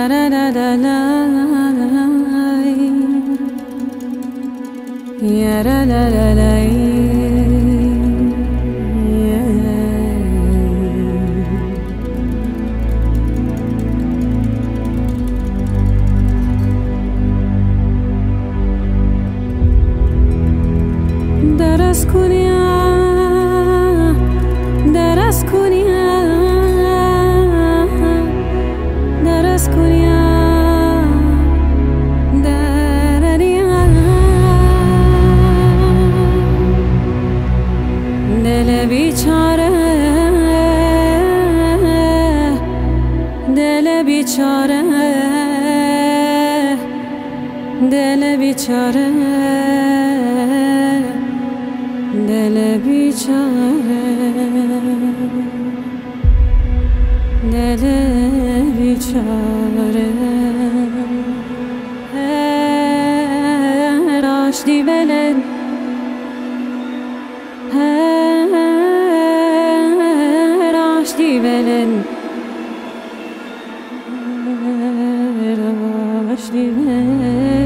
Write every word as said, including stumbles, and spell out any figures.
la la la la, ya la la la la, درس کنیا درس کنیا درس کنیا دریا دل بیچاره دل بیچاره دل بیچاره دل بیچاره دل بیچاره راش دی بلن راش دی بلن راش دی بلن